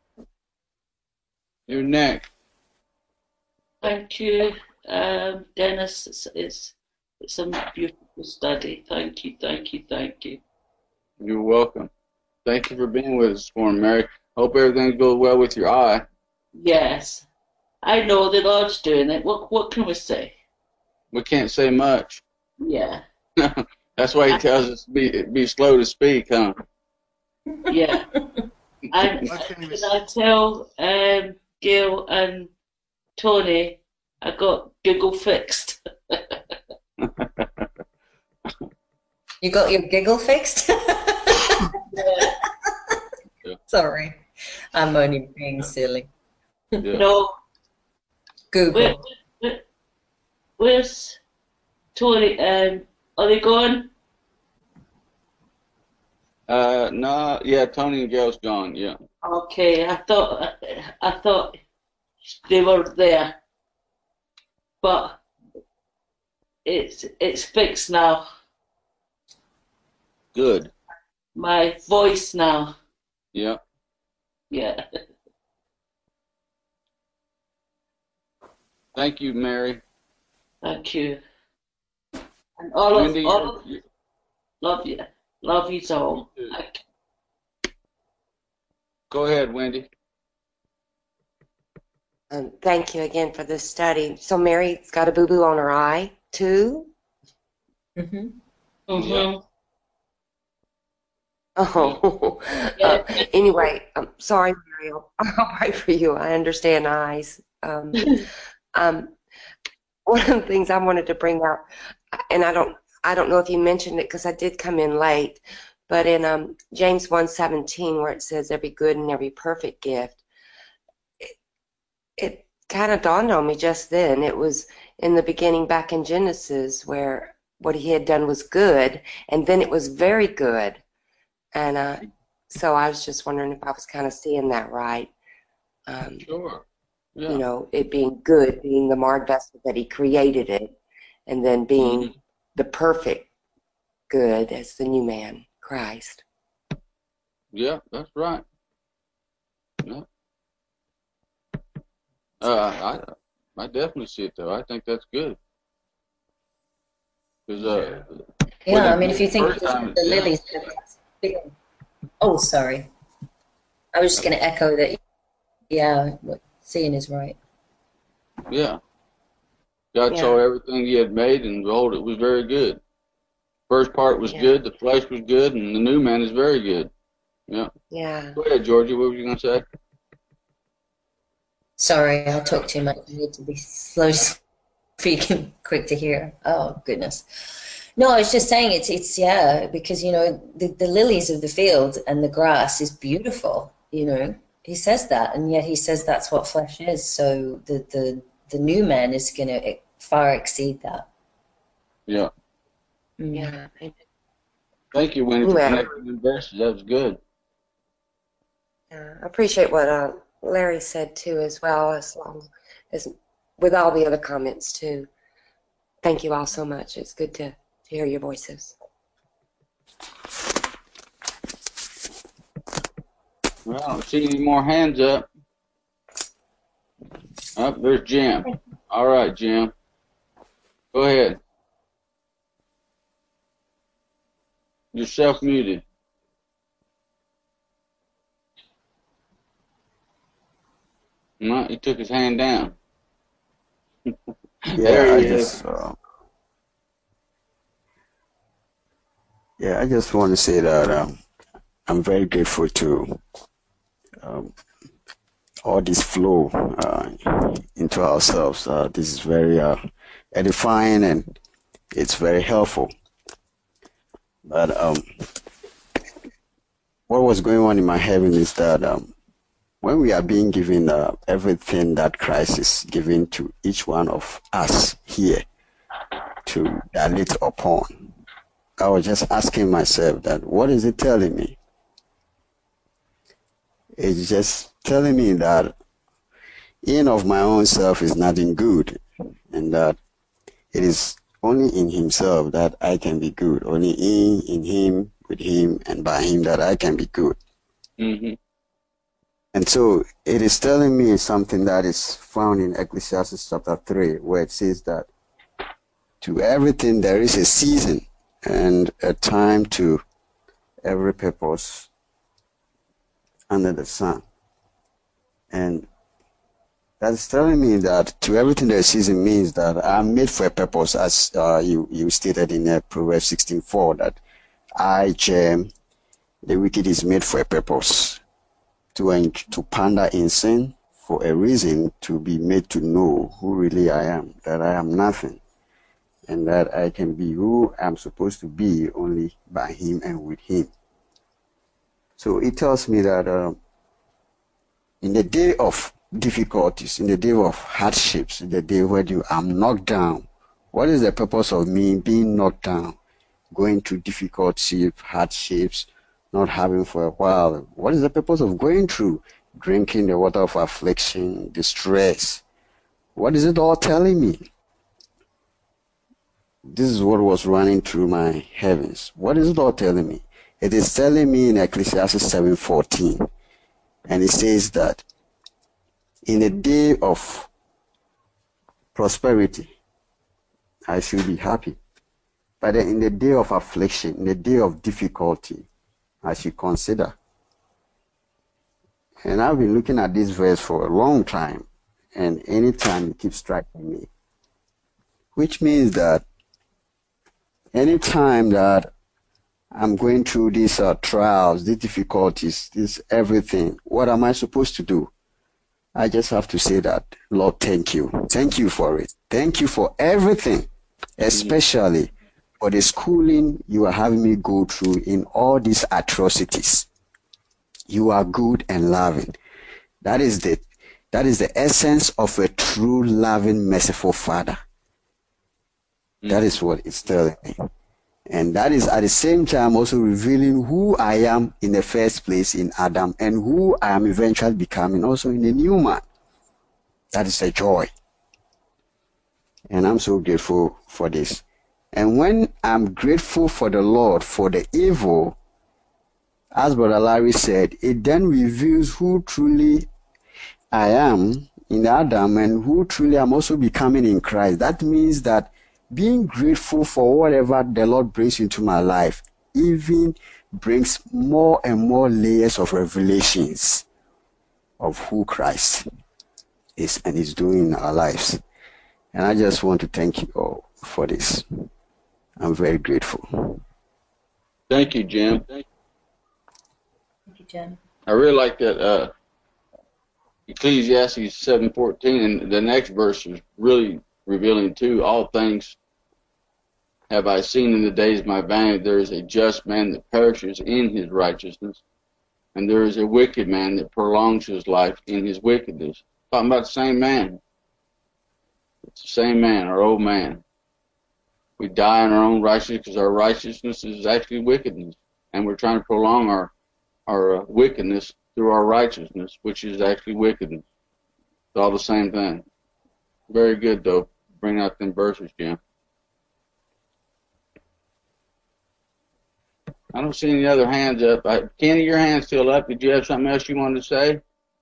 you're next. Thank you, um, Dennis. It's, it's, it's a beautiful study. Thank you, thank you, thank you. You're welcome. Thank you for being with us this morning, Mary. Hope everything goes well with your eye. Yes. I know the Lord's doing it. What, what can we say? We can't say much. Yeah. That's why he tells us to be, be slow to speak, huh? Yeah. And, and I tell um, Gail and Tony I got Google fixed. You got your giggle fixed? Yeah. Yeah. Sorry, I'm only being silly. Yeah. No. Google. Where, where, where's Tony? Um, are they gone? Uh, no, yeah, Tony and Gail's gone, yeah. Okay, I thought I thought they were there, but it's it's fixed now. Good. My voice now. Yeah. Yeah. Thank you, Mary. Thank you. And all of Wendy, all of, you- love you, love you all. You too. I- Go ahead, Wendy. Um, thank you again for this study. So Mary's got a boo-boo on her eye, too? Mm-hmm. Mhm. Oh. Yeah. Uh, anyway, I'm sorry, Mary. I'll, I'll pray for you. I understand eyes. Um, um, one of the things I wanted to bring up, and I don't, I don't know if you mentioned it because I did come in late, but in um, James one seventeen, where it says every good and every perfect gift, it, it kind of dawned on me just then. It was in the beginning back in Genesis where what he had done was good, and then it was very good. And uh, so I was just wondering if I was kind of seeing that right. Um, Sure. Yeah. You know, it being good, being the marred vessel that he created it, and then being Mhm. the perfect good as the new man, Christ. Yeah, that's right. Yeah. Uh, I, I definitely see it though. I think that's good. 'Cause, uh, Yeah, when I it- mean, if you think first of time, the yeah. lilies. Oh, sorry. I was just going to echo that. Yeah, what seeing is right. Yeah. God Yeah. saw everything he had made, and behold, it was very good. First part was Yeah. good, the flesh was good, and the new man is very good. Yeah. Yeah. Go ahead, Georgie. What were you going to say? Sorry, I talk too much. I need to be slow speaking, quick to hear. Oh, goodness. No, I was just saying it's, it's yeah, because, you know, the, the lilies of the field and the grass is beautiful, you know. He says that, and yet he says that's what flesh is. So the, the, the new man is going to far exceed that. Yeah. Mm. Yeah. Thank you, Wendy, for Yeah. connecting the verses. That was good. Yeah. I appreciate what uh, Larry said too, as well as long as with all the other comments too. Thank you all so much. It's good to, to hear your voices. Well, I don't see any more hands up. Up, there's Jim. All right, Jim. Go ahead. You're self-muted. No, he took his hand down. Yeah, There I he is. just, uh, yeah, I just want to say that um, I'm very grateful to um, all this flow uh, into ourselves. Uh, this is very uh, edifying and it's very helpful. But um, what was going on in my heaven is that um, when we are being given uh, everything that Christ is giving to each one of us here to dilate upon, I was just asking myself that, what is it telling me? It's just telling me that in of my own self is nothing good, and that it is only in himself that I can be good, only in, in him, with him, and by him that I can be good. Mm-hmm. And so it is telling me something that is found in Ecclesiastes chapter three, where it says that to everything there is a season and a time to every purpose under the sun. And that's telling me that to everything there is a season means that I'm made for a purpose, as uh, you, you stated in uh, Proverbs sixteen four, that I, Jem, the wicked is made for a purpose, to, to ponder in sin for a reason, to be made to know who really I am, that I am nothing, and that I can be who I'm supposed to be only by him and with him. So it tells me that uh, in the day of difficulties, in the day of hardships, in the day where you I'm knocked down, what is the purpose of me being knocked down, going through difficulties, hardships, not having for a while? What is the purpose of going through, drinking the water of affliction, distress? What is it all telling me? This is what was running through my heavens. What is it all telling me? It is telling me in Ecclesiastes seven fourteen, and it says that in the day of prosperity, I should be happy. But in the day of affliction, in the day of difficulty, I should consider. And I've been looking at this verse for a long time, and anytime it keeps striking me. Which means that anytime that I'm going through these uh, trials, these difficulties, this everything, what am I supposed to do? I just have to say that, Lord, thank you. Thank you for it. Thank you for everything, especially for the schooling you are having me go through in all these atrocities. You are good and loving. That is the, that is the essence of a true, loving, merciful Father. That is what it's telling me. And that is at the same time also revealing who I am in the first place in Adam and who I am eventually becoming also in the new man. That is a joy. And I'm so grateful for this. And when I'm grateful for the Lord for the evil, as Brother Larry said, it then reveals who truly I am in Adam and who truly I'm also becoming in Christ. That means that being grateful for whatever the Lord brings into my life even brings more and more layers of revelations of who Christ is and is doing in our lives. And I just want to thank you all for this. I'm very grateful. Thank you, Jim. Thank you, Jim. I really like that uh, Ecclesiastes seven fourteen, and the next verse is really revealing too. All things have I seen in the days of my vanity. There is a just man that perishes in his righteousness, and there is a wicked man that prolongs his life in his wickedness. Talking about the same man. It's the same man, our old man. We die in our own righteousness because our righteousness is actually wickedness, and we're trying to prolong our our uh, wickedness through our righteousness, which is actually wickedness. It's all the same thing. Very good, though. Bring out them verses, Jim. I don't see any other hands up. I, Kenny, your hand's still up. Did you have something else you wanted to say?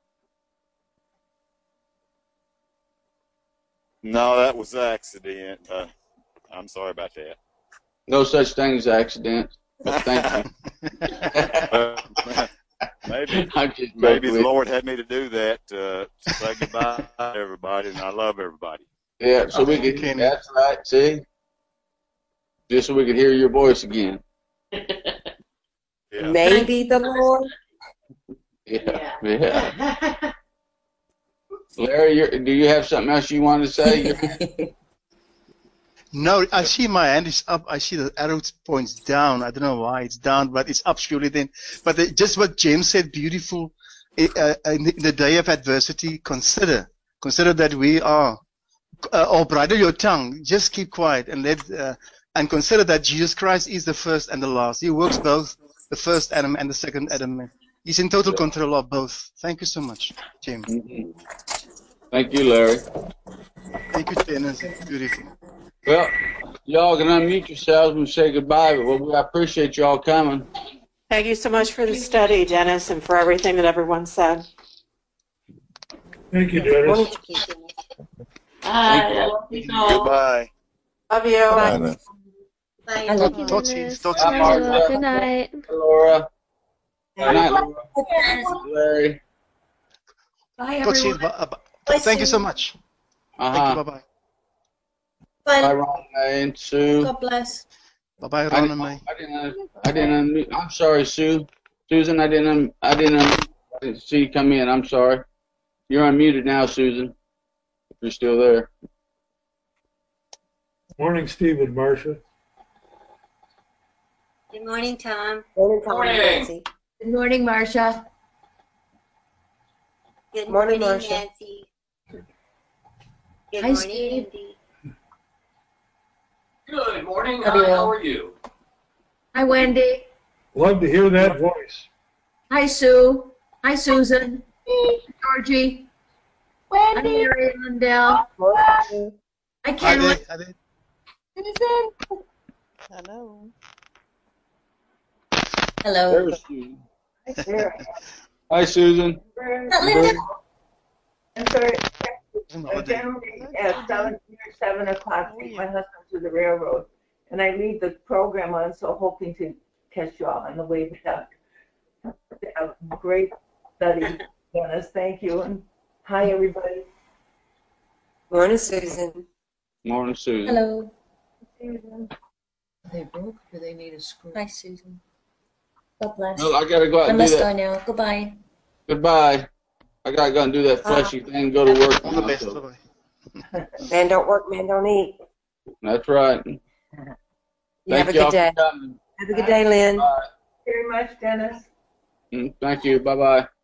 No, that was an accident. Uh, I'm sorry about that. No such thing as accidents. But thank you. uh, maybe maybe the Lord had me to do that uh, to say goodbye to everybody, and I love everybody. Yeah, so we could. Kenny. That's right. See, just so we could hear your voice again. Yeah. Maybe the Lord. Yeah, yeah. Larry, you're, do you have something else you want to say? No, I see my hand is up. I see the arrow points down. I don't know why it's down, but it's up surely then. But the, just what James said, beautiful uh, in the day of adversity, consider, consider that we are, uh, or bridle your tongue, just keep quiet and let, uh, and consider that Jesus Christ is the first and the last. He works both the first Adam and the second Adam. He's in total control of both. Thank you so much, James. Mm-hmm. Thank you, Larry. Thank you, Dennis. Beautiful. Well, y'all can unmute yourselves and say goodbye, but well, I appreciate y'all coming. Thank you so much for the study, Dennis, and for everything that everyone said. Thank you, Dennis. Bye. I love you all. Goodbye. Love you. Bye. Bye. Bye. I love you, Talk to you. Dennis. Talk Bye, to you. Marla. Good night. Laura. Good night, Bye. Laura. Larry. Bye, Talk to you. everyone. Bye- bye. Thank you so much. Uh-huh. Thank you. Bye-bye. Bye, Ron and Sue. God bless. Bye-bye, I Ron didn't, and May. I didn't, I didn't unmute. I'm sorry, Sue. Susan, I didn't, I didn't, I didn't see you come in. I'm sorry. You're unmuted now, Susan, if you're still there. Morning, Steve and Marcia. Good morning, Tom. Morning, Tom. Morning. Nancy. Good morning, Marcia. Good Morning, morning, Marcia. Nancy. Good Hi, morning, Steve. Andy. Good morning. Love you Hi, all. how are you? Hi, Wendy. Love to hear that voice. Hi, Sue. Hi, Susan. Georgie. Hi, Wendy, Mary Lundell. Hi, Hi Ken. there. Hi there. Susan, Hello. Hello. There's Susan. Hi, Susan. Not Linda. I'm sorry. Holiday. Generally at seven, near seven o'clock, take my husband to the railroad, and I leave the program on, so hoping to catch you all on the way back. A great study, Dennis. Thank you, and hi, everybody. Morning, Susan. Morning, Susan. Hello. Susan. Are they broke? Do they need a screw? Hi, Susan. God bless. Well, I gotta go out I and do must go that. now. Goodbye. Goodbye. I gotta go and do that fleshy thing. Go to work. All the now, best. so- Bye-bye. Man don't work, man don't eat. That's right. You Thank have a y'all good day. for coming. Have a good day, Lynn. Bye. Very much, Dennis. Mm, Thank you. Bye bye.